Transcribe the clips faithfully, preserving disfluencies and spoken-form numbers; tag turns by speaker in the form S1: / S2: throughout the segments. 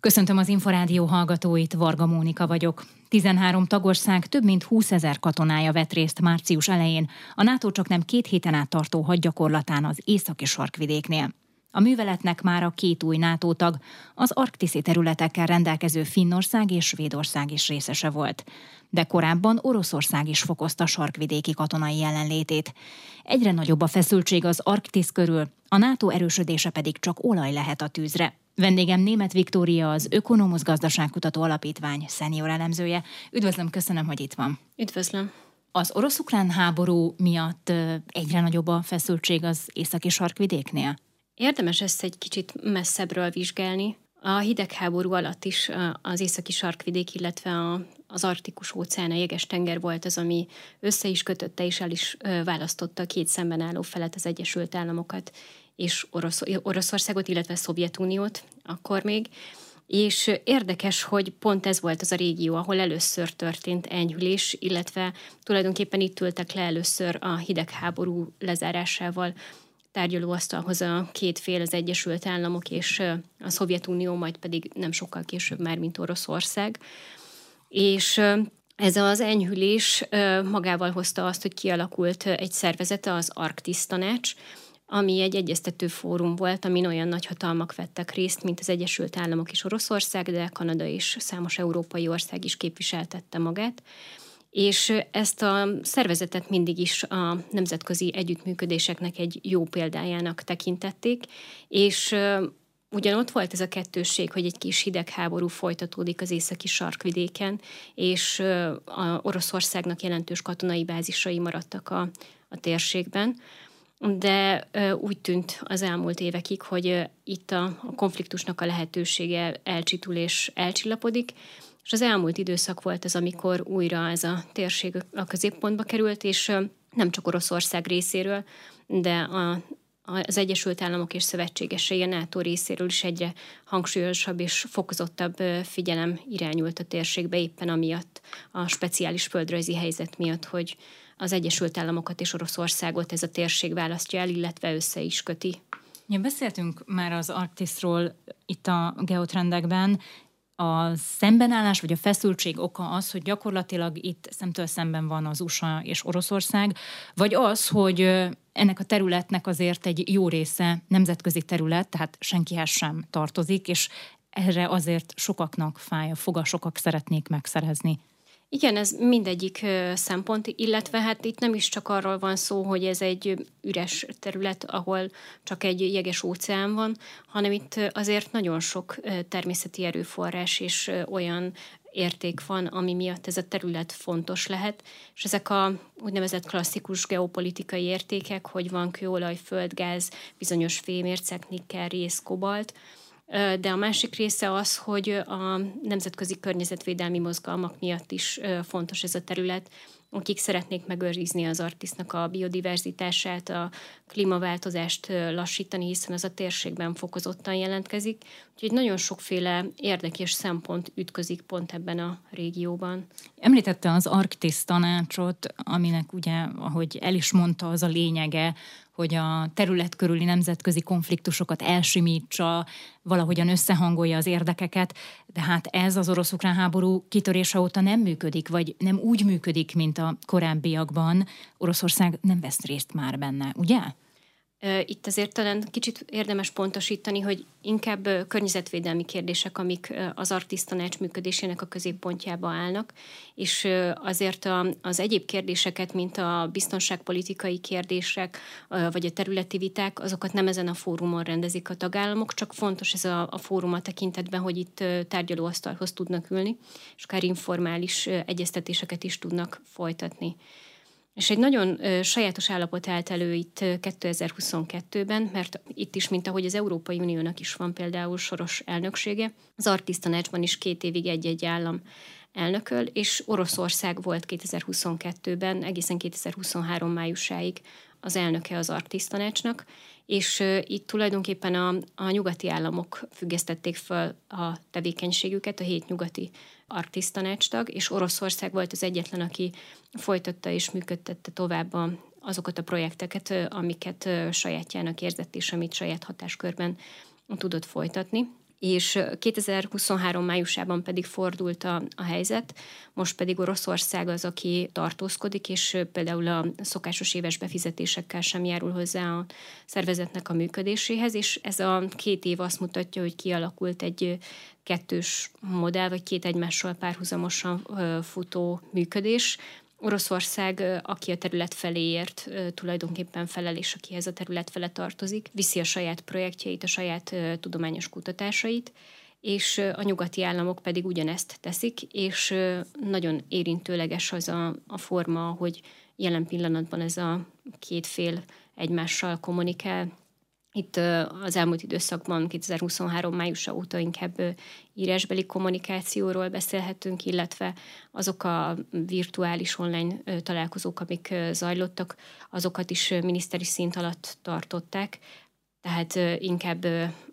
S1: Köszöntöm az Inforádió hallgatóit, Varga Mónika vagyok. tizenhárom tagország több mint húszezer katonája vett részt március elején a NATO csaknem két héten át tartó hadgyakorlatán az északi sarkvidéknél. A műveletnek már a két új NATO tag, az arktiszi területekkel rendelkező Finnország és Svédország is részese volt. De korábban Oroszország is fokozta sarkvidéki katonai jelenlétét. Egyre nagyobb a feszültség az Arktisz körül, a NATO erősödése pedig csak olaj lehet a tűzre. Vendégem Németh Viktória, az Ökonomusz Gazdaságkutató Alapítvány szenior elemzője. Üdvözlöm, köszönöm, hogy itt van.
S2: Üdvözlöm.
S1: Az orosz-ukrán háború miatt egyre nagyobb a feszültség az északi sarkvidéknél?
S2: Érdemes ezt egy kicsit messzebbről vizsgálni. A hidegháború alatt is az északi sarkvidék, illetve a, az arktikus óceán, a jeges-tenger volt az, ami össze is kötötte és el is választotta a két szemben álló felet, az Egyesült Államokat és Orosz, Oroszországot, illetve Szovjetuniót akkor még. És érdekes, hogy pont ez volt az a régió, ahol először történt enyhülés, illetve tulajdonképpen itt ültek le először a hidegháború lezárásával tárgyalóasztalhoz a két fél, az Egyesült Államok és a Szovjetunió, majd pedig nem sokkal később már, mint Oroszország. És ez az enyhülés magával hozta azt, hogy kialakult egy szervezete, az Arktisz Tanács, ami egy egyeztető fórum volt, amin olyan nagyhatalmak vettek részt, mint az Egyesült Államok és Oroszország, de Kanada és számos európai ország is képviseltette magát. És ezt a szervezetet mindig is a nemzetközi együttműködéseknek egy jó példájának tekintették, és ugyan ott volt ez a kettősség, hogy egy kis hidegháború folytatódik az északi sarkvidéken, és a Oroszországnak jelentős katonai bázisai maradtak a, a térségben, de úgy tűnt az elmúlt évekig, hogy itt a, a konfliktusnak a lehetősége elcsitul és elcsillapodik, és az elmúlt időszak volt az, amikor újra ez a térség a középpontba került, és nem csak Oroszország részéről, de a, az Egyesült Államok és szövetségesei, a NATO részéről is egyre hangsúlyosabb és fokozottabb figyelem irányult a térségbe, éppen amiatt a speciális földrajzi helyzet miatt, hogy az Egyesült Államokat és Oroszországot ez a térség választja el, illetve össze is köti.
S1: Ja, beszéltünk már az Arktiszról itt a geotrendekben. A szembenállás vagy a feszültség oka az, hogy gyakorlatilag itt szemtől szemben van az u es á és Oroszország, vagy az, hogy ennek a területnek azért egy jó része nemzetközi terület, tehát senkihez sem tartozik, és erre azért sokaknak fáj a foga, sokak szeretnék megszerezni.
S2: Igen, ez mindegyik szempont, illetve hát itt nem is csak arról van szó, hogy ez egy üres terület, ahol csak egy jeges óceán van, hanem itt azért nagyon sok természeti erőforrás és olyan érték van, ami miatt ez a terület fontos lehet, és ezek a úgynevezett klasszikus geopolitikai értékek, hogy van kőolaj, földgáz, bizonyos fémércek, nikkel, réz, kobalt, de a másik része az, hogy a nemzetközi környezetvédelmi mozgalmak miatt is fontos ez a terület, akik szeretnék megőrizni az Arktisznak a biodiverzitását, a klímaváltozást lassítani, hiszen az a térségben fokozottan jelentkezik. Úgyhogy nagyon sokféle érdekes szempont ütközik pont ebben a régióban.
S1: Említette az Arktisz Tanácsot, aminek ugye, ahogy el is mondta, az a lényege, hogy a terület körüli nemzetközi konfliktusokat elsimítsa, valahogyan összehangolja az érdekeket, de hát ez az orosz-ukrán háború kitörése óta nem működik, vagy nem úgy működik, mint a korábbiakban. Oroszország nem vesz részt már benne, ugye?
S2: Itt azért talán kicsit érdemes pontosítani, hogy inkább környezetvédelmi kérdések, amik az Arktisz Tanács működésének a középpontjába állnak, és azért az egyéb kérdéseket, mint a biztonságpolitikai kérdések, vagy a területi viták, azokat nem ezen a fórumon rendezik a tagállamok, csak fontos ez a, a fórum a tekintetben, hogy itt tárgyalóasztalhoz tudnak ülni, és akár informális egyeztetéseket is tudnak folytatni. És egy nagyon ö, sajátos állapot állt elő itt kétezer-huszonkettőben, mert itt is, mint ahogy az Európai Uniónak is van például soros elnöksége, az Arktisz Tanácsban is két évig egy-egy állam elnököl, és Oroszország volt kétezer-huszonkettőben, egészen kétezer-huszonhárom májusáig az elnöke az Arktisz Tanácsnak, és uh, itt tulajdonképpen a, a nyugati államok függesztették föl a tevékenységüket, a hét nyugati Arktisz Tanácstag, és Oroszország volt az egyetlen, aki folytatta és működtette tovább a, azokat a projekteket, amiket sajátjának érzett és amit saját hatáskörben tudott folytatni. és kétezer-huszonhárom májusában pedig fordult a, a helyzet, most pedig Oroszország az, aki tartózkodik, és például a szokásos éves befizetésekkel sem járul hozzá a szervezetnek a működéséhez, és ez a két év azt mutatja, hogy kialakult egy kettős modell, vagy két egymással párhuzamosan futó működés. Oroszország, aki a terület feléért tulajdonképpen felel, és akihez a terület fele tartozik, viszi a saját projektjeit, a saját tudományos kutatásait, és a nyugati államok pedig ugyanezt teszik, és nagyon érintőleges az a, a forma, hogy jelen pillanatban ez a két fél egymással kommunikál. Itt az elmúlt időszakban, kétezer-huszonhárom májusa óta inkább írásbeli kommunikációról beszélhetünk, illetve azok a virtuális online találkozók, amik zajlottak, azokat is miniszteri szint alatt tartották, tehát inkább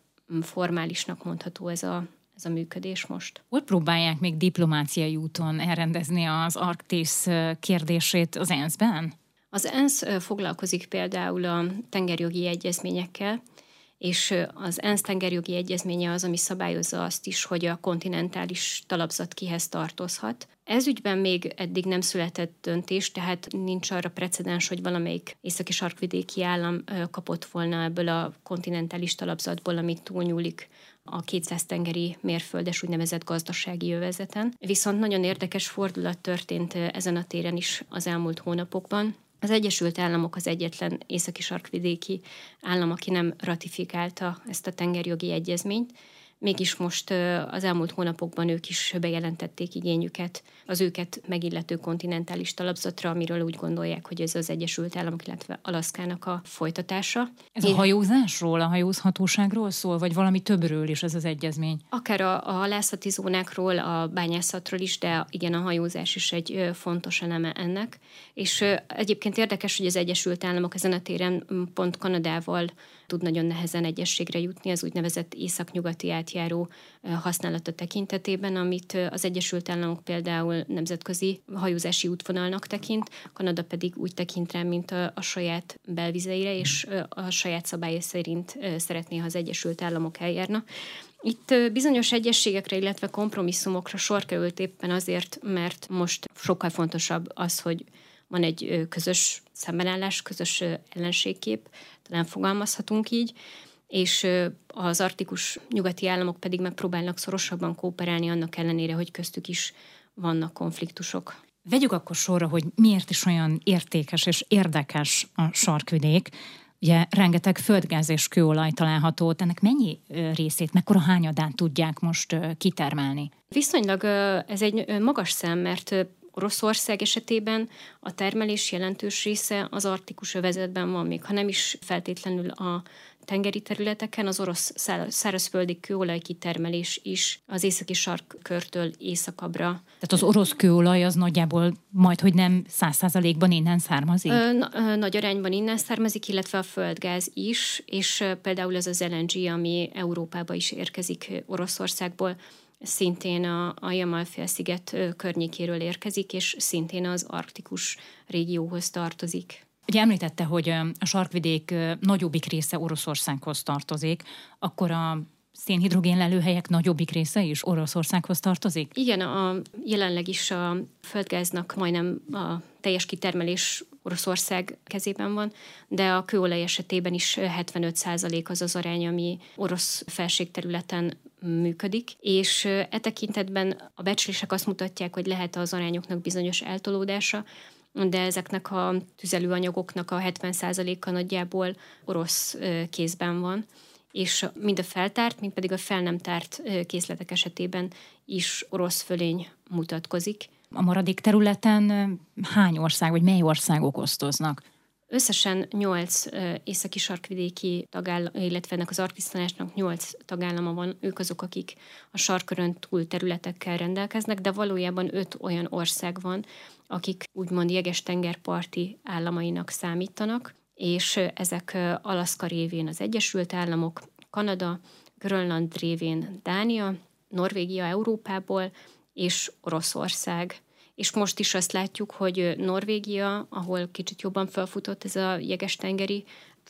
S2: formálisnak mondható ez a, ez a működés most.
S1: Hol próbálják még diplomáciai úton elrendezni az Arktisz kérdését az ENSZ-ben?
S2: Az ENSZ foglalkozik például a tengerjogi egyezményekkel, és az ENSZ tengerjogi egyezménye az, ami szabályozza azt is, hogy a kontinentális talapzat kihez tartozhat. Ez ügyben még eddig nem született döntés, tehát nincs arra precedens, hogy valamelyik északi sarkvidéki állam kapott volna ebből a kontinentális talapzatból, amit túlnyúlik a kétszáz tengeri mérföldes úgynevezett gazdasági övezeten. Viszont nagyon érdekes fordulat történt ezen a téren is az elmúlt hónapokban. Az Egyesült Államok az egyetlen északi sarkvidéki állam, aki nem ratifikálta ezt a tengerjogi egyezményt, mégis most az elmúlt hónapokban ők is bejelentették igényüket az őket megillető kontinentális talapzatra, amiről úgy gondolják, hogy ez az Egyesült Államok, illetve Alaszkának a folytatása.
S1: Ez a hajózásról, a hajózhatóságról szól, vagy valami többről is ez az egyezmény?
S2: Akár a, a halászati zónákról, a bányászatról is, de igen, a hajózás is egy fontos eleme ennek. És egyébként érdekes, hogy az Egyesült Államok ezen a téren pont Kanadával tud nagyon nehezen egyességre jutni az úgynevezett észak-nyugati átjáró használata tekintetében, amit az Egyesült Államok például nemzetközi hajózási útvonalnak tekint, Kanada pedig úgy tekint rá, mint a, a saját belvizeire, és a saját szabályai szerint szeretné, ha az Egyesült Államok eljárna. Itt bizonyos egyességekre, illetve kompromisszumokra sor került éppen azért, mert most sokkal fontosabb az, hogy van egy közös szembenállás, közös ellenségkép, talán fogalmazhatunk így, és az arktikus nyugati államok pedig megpróbálnak szorosabban kooperálni annak ellenére, hogy köztük is vannak konfliktusok.
S1: Vegyük akkor sorra, hogy miért is olyan értékes és érdekes a sarkvidék. Ugye rengeteg földgáz és kőolaj található, ennek mennyi részét, mekkora hányadát tudják most kitermelni?
S2: Viszonylag ez egy magas szám, mert Oroszország esetében a termelés jelentős része az arktikus övezetben van, még ha nem is feltétlenül a tengeri területeken, az orosz szárazföldi kőolaj kitermelés is az északi sarkkörtől északabbra.
S1: Tehát az orosz kőolaj az nagyjából majdhogy nem száz százalékban innen származik?
S2: Ö, nagy arányban innen származik, illetve a földgáz is, és például ez az el en gé, ami Európába is érkezik Oroszországból, szintén a, a Jamal-félsziget környékéről érkezik, és szintén az arktikus régióhoz tartozik.
S1: Ugye említette, hogy a sarkvidék nagyobbik része Oroszországhoz tartozik, akkor a szénhidrogén lelőhelyek nagyobbik része is Oroszországhoz tartozik?
S2: Igen, a, jelenleg is a földgáznak majdnem a teljes kitermelés Oroszország kezében van, de a kőolaj esetében is hetvenöt százalék az az arány, ami orosz felségterületen működik, és e tekintetben a becslések azt mutatják, hogy lehet az arányoknak bizonyos eltolódása, de ezeknek a tüzelőanyagoknak a hetven százaléka nagyjából orosz kézben van, és mind a feltárt, mind pedig a fel nem tárt készletek esetében is orosz fölény mutatkozik.
S1: A maradék területen hány ország, vagy mely országok osztoznak?
S2: Összesen nyolc északi sarkvidéki tagállam, illetve ennek az Arktisz Tanácsnak nyolc tagállama van, ők azok, akik a sarkkörön túl területekkel rendelkeznek, de valójában öt olyan ország van, akik úgymond jeges tengerparti államainak számítanak, és ezek Alaszka révén az Egyesült Államok, Kanada, Grönland révén Dánia, Norvégia Európából, és Oroszország. És most is azt látjuk, hogy Norvégia, ahol kicsit jobban felfutott ez a jeges-tengeri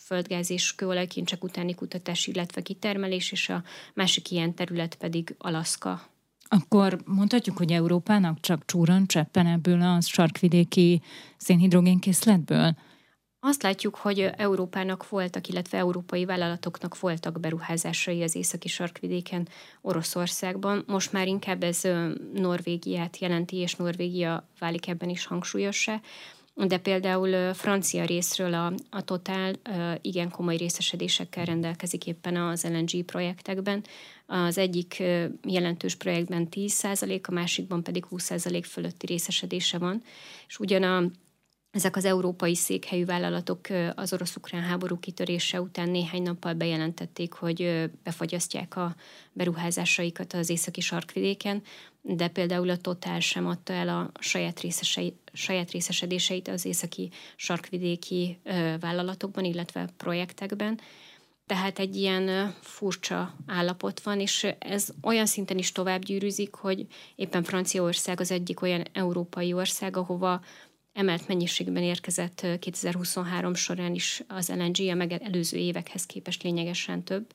S2: földgáz és kőolajkincsek utáni kutatás, illetve kitermelés, és a másik ilyen terület pedig Alaszka.
S1: Akkor mondhatjuk, hogy Európának csak csúran cseppen ebből a sarkvidéki szénhidrogénkészletből?
S2: Azt látjuk, hogy Európának voltak, illetve európai vállalatoknak voltak beruházásai az északi sarkvidéken, Oroszországban. Most már inkább ez Norvégiát jelenti, és Norvégia válik ebben is hangsúlyossá. De például francia részről a, a Total igen komoly részesedésekkel rendelkezik éppen az el en gé projektekben. Az egyik jelentős projektben tíz százalék, a másikban pedig húsz százalék fölötti részesedése van. És ugyan a Ezek az európai székhelyű vállalatok az orosz-ukrán háború kitörése után néhány nappal bejelentették, hogy befagyasztják a beruházásaikat az északi sarkvidéken, de például a Total sem adta el a saját, saját részesedéseit az északi sarkvidéki vállalatokban, illetve projektekben. Tehát egy ilyen furcsa állapot van, és ez olyan szinten is tovább gyűrűzik, hogy éppen Franciaország az egyik olyan európai ország, ahova emelt mennyiségben érkezett kétezer-huszonhárom során is az el en gé, a megelőző évekhez képest lényegesen több,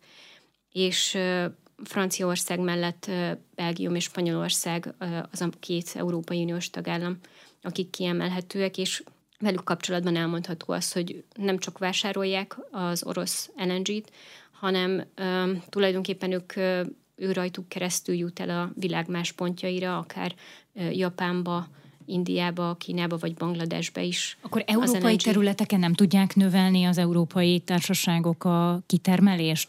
S2: és Franciaország mellett Belgium és Spanyolország az a két Európai Uniós tagállam, akik kiemelhetőek, és velük kapcsolatban elmondható az, hogy nem csak vásárolják az orosz el en gét, hanem um, tulajdonképpen ők ő rajtuk keresztül jut el a világ más pontjaira, akár uh, Japánba, Indiába, Kínába vagy Bangladesbe is.
S1: Akkor európai területeken nem tudják növelni az európai társaságok a kitermelést?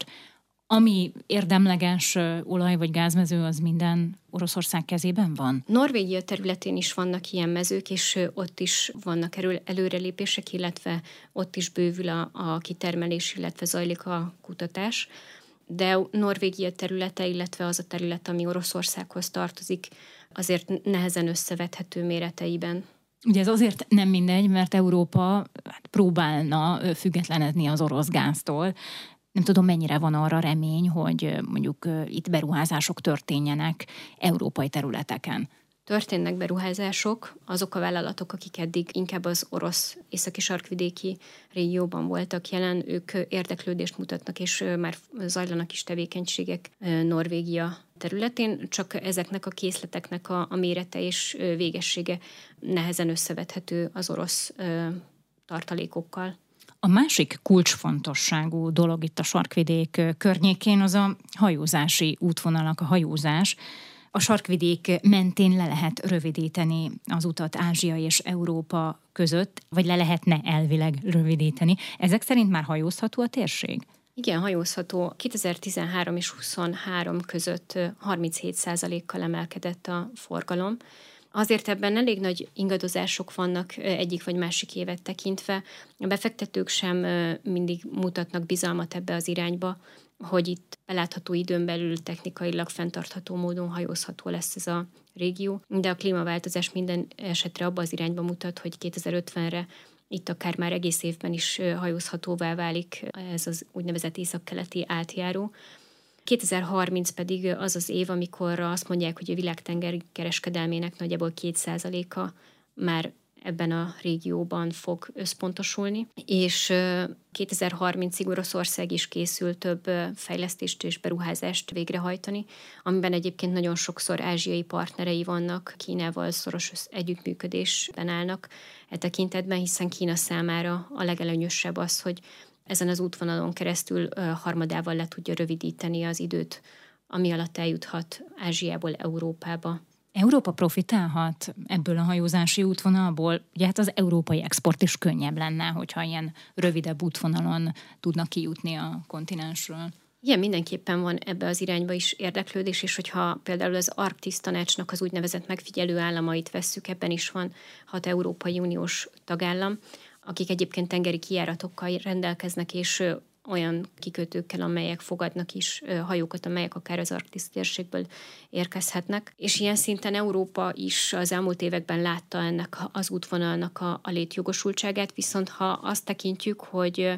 S1: Ami érdemleges olaj- vagy gázmező, az minden Oroszország kezében van?
S2: Norvégia területén is vannak ilyen mezők, és ott is vannak erő, előrelépések, illetve ott is bővül a, a kitermelés, illetve zajlik a kutatás. De Norvégia területe, illetve az a terület, ami Oroszországhoz tartozik, azért nehezen összevethető méreteiben.
S1: Ugye ez azért nem mindegy, mert Európa próbálna függetlenedni az orosz gáztól. Nem tudom, mennyire van arra remény, hogy mondjuk itt beruházások történjenek európai területeken.
S2: Történnek beruházások, azok a vállalatok, akik eddig inkább az orosz északi sarkvidéki régióban voltak jelen, ők érdeklődést mutatnak, és már zajlanak is tevékenységek Norvégia területén, csak ezeknek a készleteknek a, a mérete és végessége nehezen összevethető az orosz tartalékokkal.
S1: A másik kulcsfontosságú dolog itt a sarkvidék környékén az a hajózási útvonalak, a hajózás. A sarkvidék mentén le lehet rövidíteni az utat Ázsia és Európa között, vagy le lehetne elvileg rövidíteni. Ezek szerint már hajózható a térség?
S2: Igen, hajózható. kétezer-tizenhárom és huszonhárom között harminchét százalékkal emelkedett a forgalom. Azért ebben elég nagy ingadozások vannak egyik vagy másik évet tekintve. A befektetők sem mindig mutatnak bizalmat ebbe az irányba, hogy itt belátható időn belül technikailag fenntartható módon hajózható lesz ez a régió. De a klímaváltozás minden esetre abba az irányba mutat, hogy kétezer-ötvenre itt akár már egész évben is hajózhatóvá válik ez az úgynevezett északkeleti átjáró. kétezer-harminc pedig az az év, amikor azt mondják, hogy a világtenger kereskedelmének nagyjából két százaléka már ebben a régióban fog összpontosulni, és kétezer-harmincig Oroszország is készül több fejlesztést és beruházást végrehajtani, amiben egyébként nagyon sokszor ázsiai partnerei vannak, Kínával szoros együttműködésben állnak e tekintetben, hiszen Kína számára a legelőnyösebb az, hogy ezen az útvonalon keresztül harmadával le tudja rövidíteni az időt, ami alatt eljuthat Ázsiából Európába.
S1: Európa profitálhat ebből a hajózási útvonalból? Ugye hát az európai export is könnyebb lenne, hogyha ilyen rövidebb útvonalon tudnak kijutni a kontinensről.
S2: Igen, mindenképpen van ebbe az irányba is érdeklődés, és hogyha például az Arktisz Tanácsnak az úgynevezett megfigyelő államait vesszük, ebben is van hat Európai Uniós tagállam, akik egyébként tengeri kijáratokkal rendelkeznek, és olyan kikötőkkel, amelyek fogadnak is hajókat, amelyek akár az Arktisz térségből érkezhetnek. És ilyen szinten Európa is az elmúlt években látta ennek az útvonalnak a, a létjogosultságát, viszont ha azt tekintjük, hogy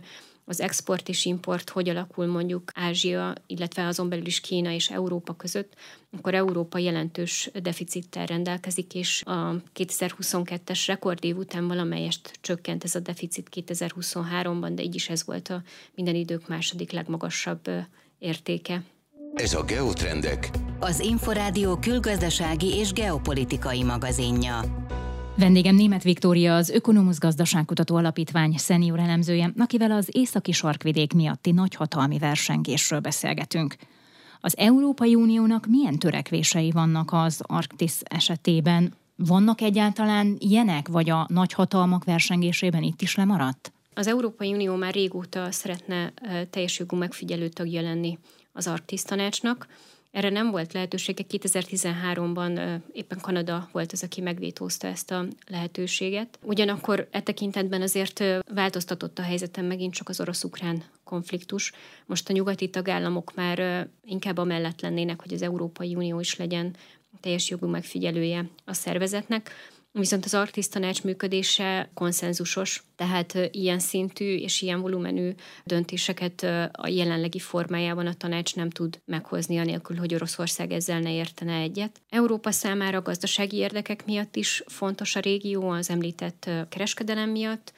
S2: az export és import hogy alakul mondjuk Ázsia, illetve azon belül is Kína és Európa között, akkor Európa jelentős deficittel rendelkezik, és a kétezer-huszonkettes rekordév után valamelyest csökkent ez a deficit kétezer-huszonháromban, de így is ez volt a minden idők második legmagasabb értéke.
S3: Ez a Geotrendek,
S4: az Inforádió külgazdasági és geopolitikai magazinja.
S1: Vendégem Németh Viktória, az Ökonomusz Gazdaságkutató Alapítvány szenior elemzője, akivel az északi sarkvidék miatti nagyhatalmi versengésről beszélgetünk. Az Európai Uniónak milyen törekvései vannak az Arktisz esetében? Vannak egyáltalán ilyenek, vagy a nagyhatalmak versengésében itt is lemaradt?
S2: Az Európai Unió már régóta szeretne teljes jogú megfigyelő tagja lenni az Arktisz Tanácsnak. Erre nem volt lehetősége. kétezer-tizenháromban éppen Kanada volt az, aki megvétózta ezt a lehetőséget. Ugyanakkor e tekintetben azért változtatott a helyzeten megint csak az orosz-ukrán konfliktus. Most a nyugati tagállamok már inkább amellett lennének, hogy az Európai Unió is legyen teljes jogú megfigyelője a szervezetnek. Viszont az Arktisz Tanács működése konszenzusos, tehát ilyen szintű és ilyen volumenű döntéseket a jelenlegi formájában a tanács nem tud meghozni, anélkül, hogy Oroszország ezzel ne értene egyet. Európa számára gazdasági érdekek miatt is fontos a régió, az említett kereskedelem miatt,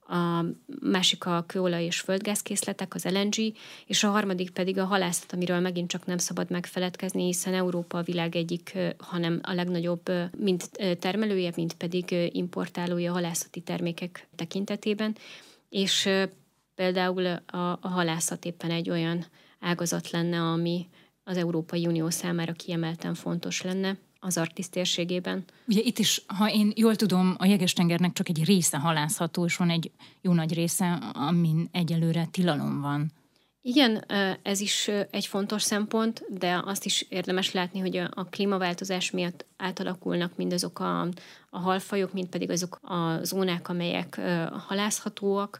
S2: a másik a kőolaj és földgázkészletek, az el en gé, és a harmadik pedig a halászat, amiről megint csak nem szabad megfeledkezni, hiszen Európa a világ egyik, hanem a legnagyobb mind termelője, mind pedig importálója halászati termékek tekintetében, és például a, a halászat éppen egy olyan ágazat lenne, ami az Európai Unió számára kiemelten fontos lenne az Arktisz térségében.
S1: Ugye itt is, ha én jól tudom, a Jeges-tengernek csak egy része halászható, és van egy jó nagy része, amin egyelőre tilalom van.
S2: Igen, ez is egy fontos szempont, de azt is érdemes látni, hogy a klímaváltozás miatt átalakulnak mindazok a, a halfajok, mind pedig azok a zónák, amelyek halászhatóak,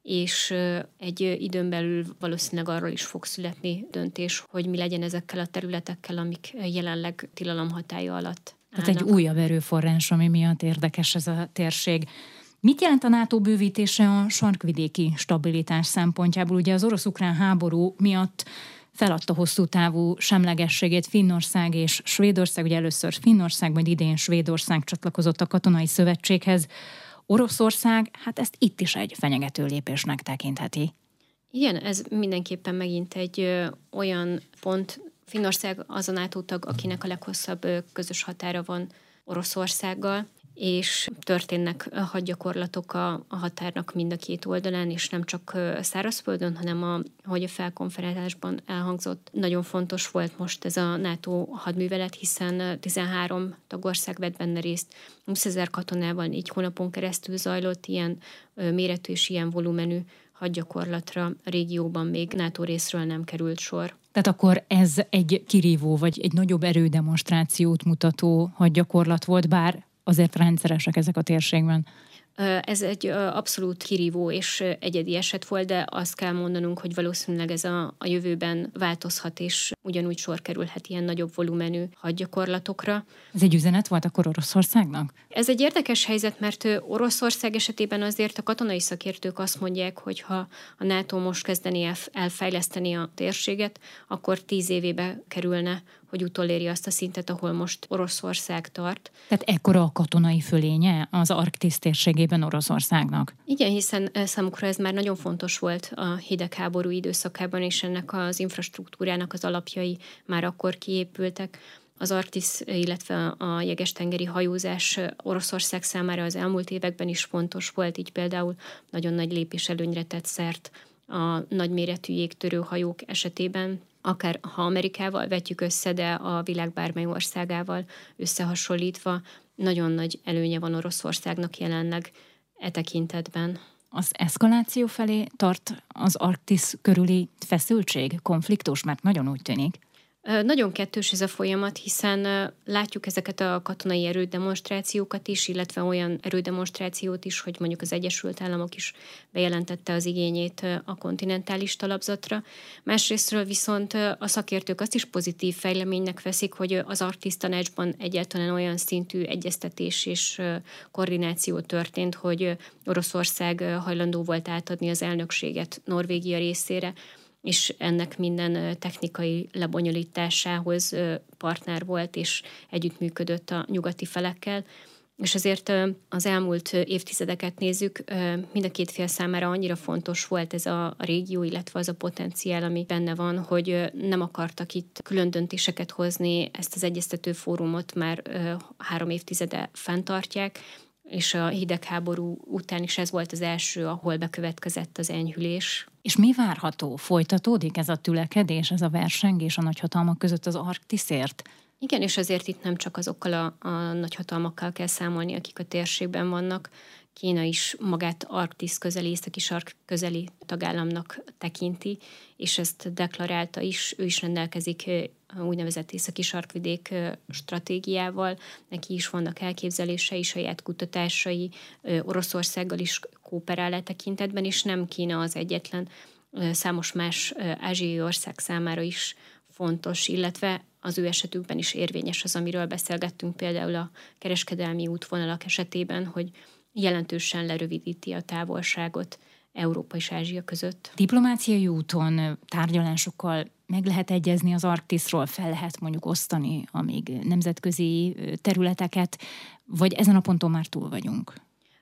S2: és egy időn belül valószínűleg arról is fog születni döntés, hogy mi legyen ezekkel a területekkel, amik jelenleg tilalom hatálya alatt állnak.
S1: Tehát egy újabb erőforrás, ami miatt érdekes ez a térség. Mit jelent a NATO bővítése a sarkvidéki stabilitás szempontjából? Ugye az orosz-ukrán háború miatt feladta hosszú távú semlegességét Finnország és Svédország, ugye először Finnország, majd idén Svédország csatlakozott a katonai szövetséghez. Oroszország, hát ezt itt is egy fenyegető lépésnek tekintheti.
S2: Igen, ez mindenképpen megint egy ö, olyan pont. Finnország az a NATO tag, akinek a leghosszabb ö, közös határa van Oroszországgal, és történnek hadgyakorlatok a, a határnak mind a két oldalán, és nem csak szárazföldön, hanem a, ahogy a felkonferálásban elhangzott, nagyon fontos volt most ez a NATO hadművelet, hiszen tizenhárom tagország vett benne részt, húszezer katonával négy hónapon keresztül zajlott, ilyen méretű és ilyen volumenű hadgyakorlatra a régióban még NATO részről nem került sor.
S1: Tehát akkor ez egy kirívó, vagy egy nagyobb erődemonstrációt mutató hadgyakorlat volt, bár azért rendszeresek ezek a térségben.
S2: Ez egy abszolút kirívó és egyedi eset volt, de azt kell mondanunk, hogy valószínűleg ez a, a jövőben változhat, és ugyanúgy sor kerülhet ilyen nagyobb volumenű hadgyakorlatokra.
S1: Ez egy üzenet volt akkor Oroszországnak?
S2: Ez egy érdekes helyzet, mert Oroszország esetében azért a katonai szakértők azt mondják, hogy ha a NATO most kezdeni el, elfejleszteni a térséget, akkor tíz évébe kerülne, hogy utoléri azt a szintet, ahol most Oroszország tart.
S1: Tehát ekkora a katonai fölénye az Arktisz térségében Oroszországnak?
S2: Igen, hiszen számukra ez már nagyon fontos volt a hidegháború időszakában, és ennek az infrastruktúrának az alapjai már akkor kiépültek. Az Arktisz, illetve a jeges-tengeri hajózás Oroszország számára az elmúlt években is fontos volt, így például nagyon nagy lépéselőnyre tett szert a nagyméretű jégtörő hajók esetében, akár ha Amerikával vetjük össze, de a világ bármely országával összehasonlítva, nagyon nagy előnye van Oroszországnak jelenleg e tekintetben.
S1: Az eszkaláció felé tart az Arktisz körüli feszültség, konfliktus, mert nagyon úgy tűnik.
S2: Nagyon kettős ez a folyamat, hiszen látjuk ezeket a katonai erődemonstrációkat is, illetve olyan erődemonstrációt is, hogy mondjuk az Egyesült Államok is bejelentette az igényét a kontinentális talapzatra. Másrésztről viszont a szakértők azt is pozitív fejleménynek veszik, hogy az Arktisz Tanácsban egyáltalán olyan szintű egyeztetés és koordináció történt, hogy Oroszország hajlandó volt átadni az elnökséget Norvégia részére, és ennek minden technikai lebonyolításához partner volt, és együttműködött a nyugati felekkel. És azért az elmúlt évtizedeket nézzük, mind a két fél számára annyira fontos volt ez a régió, illetve az a potenciál, ami benne van, hogy nem akartak itt külön döntéseket hozni, ezt az egyeztető fórumot már három évtizede fenntartják, és a hidegháború után is ez volt az első, ahol bekövetkezett az enyhülés.
S1: És mi várható? Folytatódik ez a tülekedés, ez a versengés a nagyhatalmak között az Arktiszért?
S2: Igen, és azért itt nem csak azokkal a, a nagyhatalmakkal kell számolni, akik a térségben vannak. Kína is magát Arktisz közeli, északi sark közeli tagállamnak tekinti, és ezt deklarálta is. Ő is rendelkezik úgynevezett északi sarkvidék stratégiával. Neki is vannak elképzelései, saját kutatásai, Oroszországgal is kooperál e tekintetben, és nem Kína az egyetlen, számos más ázsiai ország számára is fontos, illetve az ő esetükben is érvényes az, amiről beszélgettünk például a kereskedelmi útvonalak esetében, hogy jelentősen lerövidíti a távolságot Európa és Ázsia között.
S1: Diplomáciai úton, tárgyalásokkal meg lehet egyezni az Arktiszról, fel lehet mondjuk osztani a még nemzetközi területeket, vagy ezen a ponton már túl vagyunk?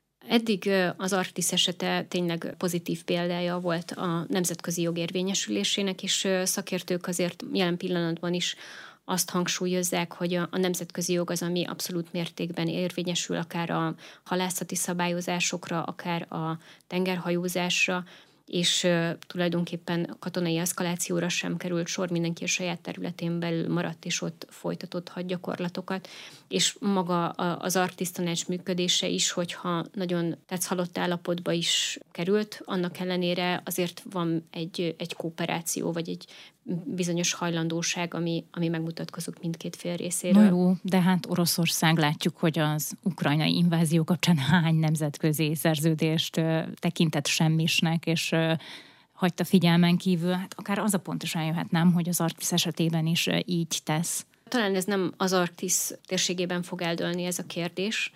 S2: Eddig az Arktisz esete tényleg pozitív példája volt a nemzetközi jog érvényesülésének, és szakértők azért jelen pillanatban is azt hangsúlyozzák, hogy a, a nemzetközi jog az, ami abszolút mértékben érvényesül, akár a halászati szabályozásokra, akár a tengerhajózásra, és uh, tulajdonképpen katonai eszkalációra sem került sor, mindenki a saját területén belül maradt, és ott folytatott hadgyakorlatokat, és maga a, az Arktisz Tanács működése is, hogyha nagyon tetszhalott állapotba is került, annak ellenére azért van egy, egy kooperáció, vagy egy bizonyos hajlandóság, ami, ami megmutatkozott mindkét fél részéről.
S1: Na jó, de hát Oroszország látjuk, hogy az ukrajnai invázió kapcsán hány nemzetközi szerződést uh, tekintett semmisnek, és uh, hagyta figyelmen kívül. Hát akár az a pont is eljöhet, nem, hogy az Arktisz esetében is uh, így tesz.
S2: Talán ez nem az Arktisz térségében fog eldőlni ez a kérdés,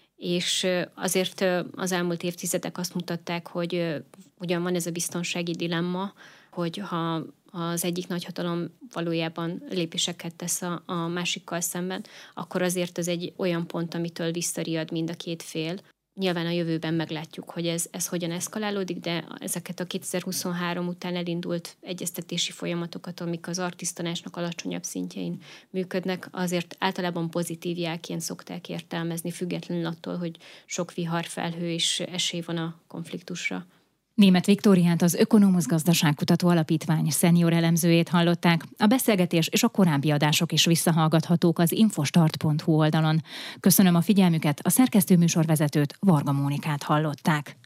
S2: és azért az elmúlt évtizedek azt mutatták, hogy ugyan van ez a biztonsági dilemma, hogy ha az egyik nagyhatalom valójában lépéseket tesz a, a másikkal szemben, akkor azért ez egy olyan pont, amitől visszariad mind a két fél. Nyilván a jövőben meglátjuk, hogy ez, ez hogyan eszkalálódik, de ezeket a kétezer-huszonhárom után elindult egyeztetési folyamatokat, amik az Arktisz Tanácsnak alacsonyabb szintjein működnek, azért általában pozitív jelként szokták értelmezni, függetlenül attól, hogy sok viharfelhő és esély van a konfliktusra.
S1: Németh Viktóriát, az Ökonomusz Gazdaságkutató Alapítvány szenior elemzőjét hallották. A beszélgetés és a korábbi adások is visszahallgathatók az infostart pont hu oldalon. Köszönöm a figyelmüket, a szerkesztő műsorvezetőt, Varga Mónikát hallották.